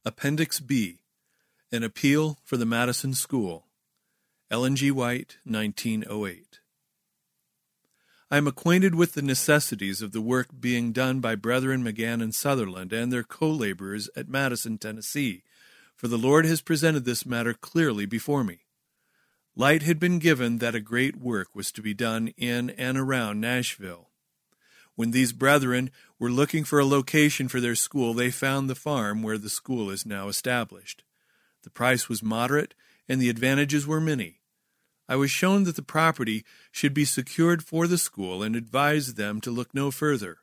Appendix B, An Appeal for the Madison School, Ellen G. White, 1908. I am acquainted with the necessities of the work being done by Brethren McGann and Sutherland and their co-laborers at Madison, Tennessee, for the Lord has presented this matter clearly before me. Light had been given that a great work was to be done in and around Nashville. When these brethren were looking for a location for their school, they found the farm where the school is now established. The price was moderate, and the advantages were many. I was shown that the property should be secured for the school and advised them to look no further.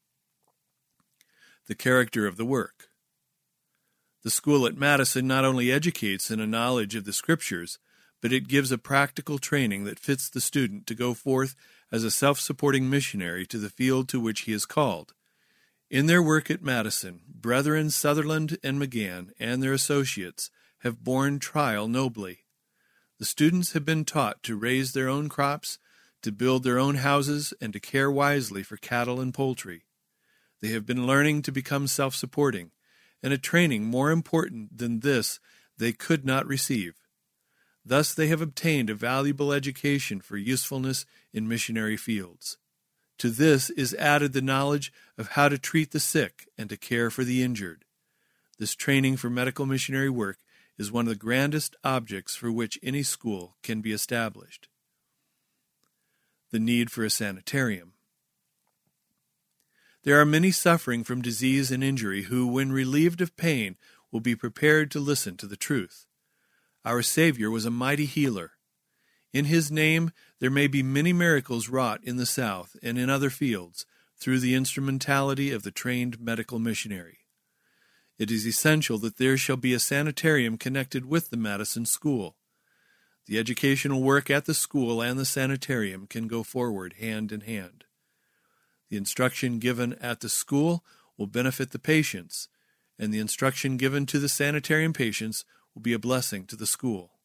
The character of the work. The school at Madison not only educates in a knowledge of the Scriptures, but it gives a practical training that fits the student to go forth as a self-supporting missionary to the field to which he is called. In their work at Madison, Brethren Sutherland and McGann and their associates have borne trial nobly. The students have been taught to raise their own crops, to build their own houses, and to care wisely for cattle and poultry. They have been learning to become self-supporting, and a training more important than this they could not receive. Thus they have obtained a valuable education for usefulness in missionary fields. To this is added the knowledge of how to treat the sick and to care for the injured. This training for medical missionary work is one of the grandest objects for which any school can be established. The need for a sanitarium. There are many suffering from disease and injury who, when relieved of pain, will be prepared to listen to the truth. Our Savior was a mighty healer. In His name there may be many miracles wrought in the South and in other fields through the instrumentality of the trained medical missionary. It is essential that there shall be a sanitarium connected with the Madison School. The educational work at the school and the sanitarium can go forward hand in hand. The instruction given at the school will benefit the patients, and the instruction given to the sanitarium patients will be a blessing to the school.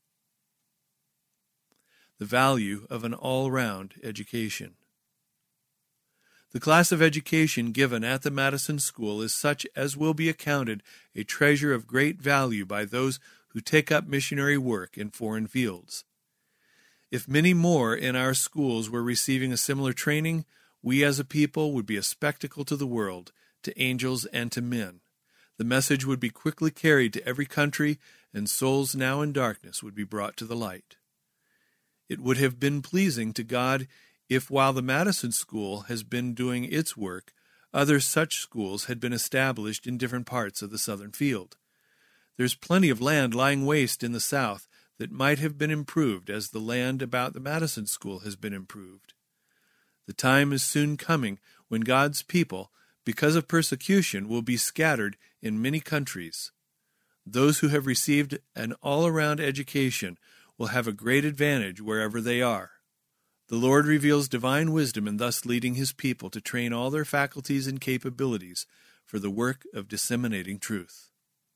The value of an all-round education. The class of education given at the Madison School is such as will be accounted a treasure of great value by those who take up missionary work in foreign fields. If many more in our schools were receiving a similar training, we as a people would be a spectacle to the world, to angels and to men. The message would be quickly carried to every country, and souls now in darkness would be brought to the light. It would have been pleasing to God if, while the Madison School has been doing its work, other such schools had been established in different parts of the southern field. There's plenty of land lying waste in the South that might have been improved as the land about the Madison School has been improved. The time is soon coming when God's people, because of persecution, will be scattered in many countries. Those who have received an all-around education will have a great advantage wherever they are. The Lord reveals divine wisdom in thus leading His people to train all their faculties and capabilities for the work of disseminating truth.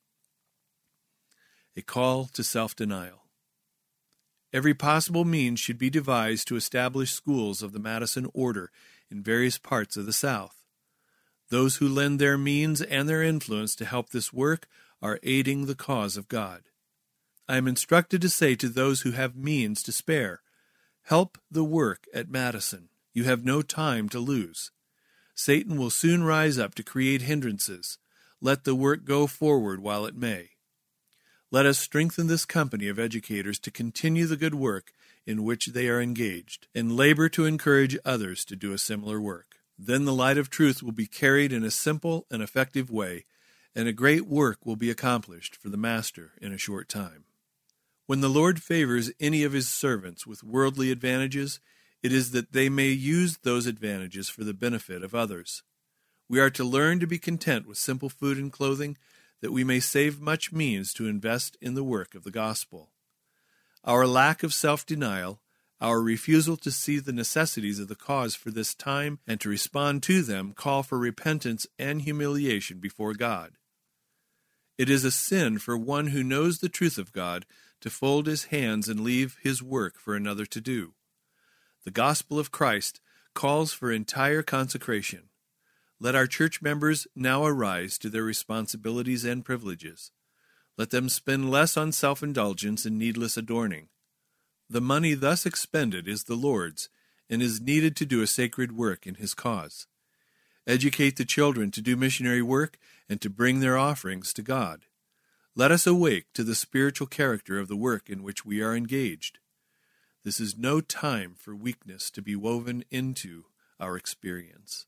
A call to self-denial. Every possible means should be devised to establish schools of the Madison order in various parts of the South. Those who lend their means and their influence to help this work are aiding the cause of God. I am instructed to say to those who have means to spare, help the work at Madison. You have no time to lose. Satan will soon rise up to create hindrances. Let the work go forward while it may. Let us strengthen this company of educators to continue the good work in which they are engaged, and labor to encourage others to do a similar work. Then the light of truth will be carried in a simple and effective way, and a great work will be accomplished for the Master in a short time. When the Lord favors any of His servants with worldly advantages, it is that they may use those advantages for the benefit of others. We are to learn to be content with simple food and clothing, that we may save much means to invest in the work of the gospel. Our lack of self-denial, our refusal to see the necessities of the cause for this time and to respond to them, call for repentance and humiliation before God. It is a sin for one who knows the truth of God to fold his hands and leave his work for another to do. The gospel of Christ calls for entire consecration. Let our church members now arise to their responsibilities and privileges. Let them spend less on self-indulgence and needless adorning. The money thus expended is the Lord's and is needed to do a sacred work in His cause. Educate the children to do missionary work and to bring their offerings to God. Let us awake to the spiritual character of the work in which we are engaged. This is no time for weakness to be woven into our experience.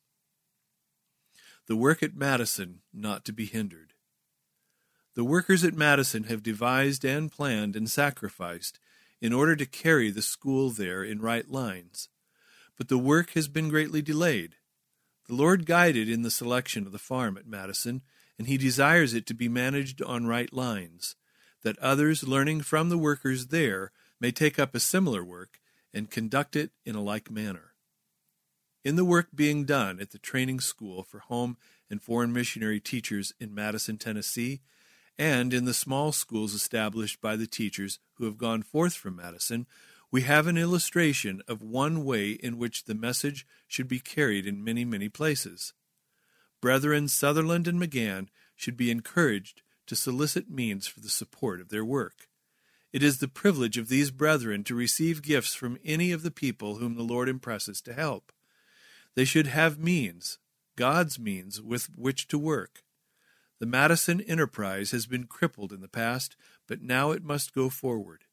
The work at Madison not to be hindered. The workers at Madison have devised and planned and sacrificed in order to carry the school there in right lines. But the work has been greatly delayed. The Lord guided in the selection of the farm at Madison, and He desires it to be managed on right lines, that others learning from the workers there may take up a similar work and conduct it in a like manner. In the work being done at the training school for home and foreign missionary teachers in Madison, Tennessee, and in the small schools established by the teachers who have gone forth from Madison, we have an illustration of one way in which the message should be carried in many, many places. Brethren Sutherland and McGann should be encouraged to solicit means for the support of their work. It is the privilege of these brethren to receive gifts from any of the people whom the Lord impresses to help. They should have means, God's means, with which to work. The Madison enterprise has been crippled in the past, but now it must go forward.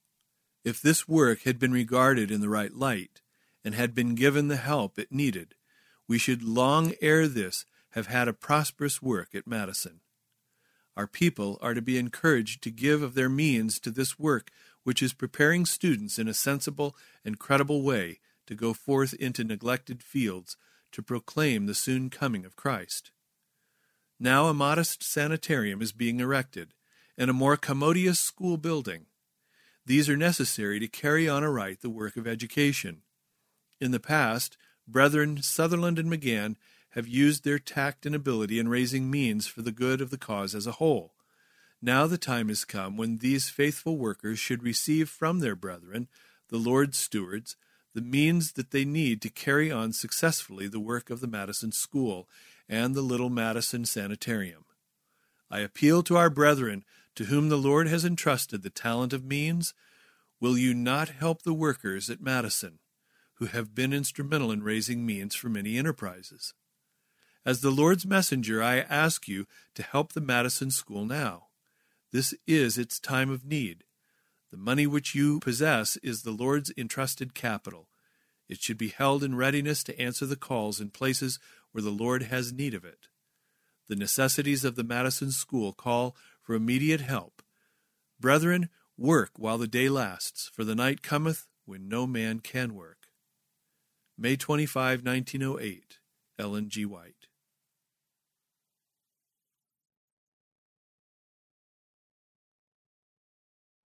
If this work had been regarded in the right light, and had been given the help it needed, we should long ere this have had a prosperous work at Madison. Our people are to be encouraged to give of their means to this work which is preparing students in a sensible and credible way to go forth into neglected fields to proclaim the soon coming of Christ. Now a modest sanitarium is being erected, and a more commodious school building. These are necessary to carry on aright the work of education. In the past, Brethren Sutherland and McGann have used their tact and ability in raising means for the good of the cause as a whole. Now the time has come when these faithful workers should receive from their brethren, the Lord's stewards, the means that they need to carry on successfully the work of the Madison School and the Little Madison Sanitarium. I appeal to our brethren to whom the Lord has entrusted the talent of means. Will you not help the workers at Madison, who have been instrumental in raising means for many enterprises? As the Lord's messenger, I ask you to help the Madison School now. This is its time of need. The money which you possess is the Lord's entrusted capital. It should be held in readiness to answer the calls in places where the Lord has need of it. The necessities of the Madison School call for immediate help. Brethren, work while the day lasts, for the night cometh when no man can work. May 25, 1908, Ellen G. White.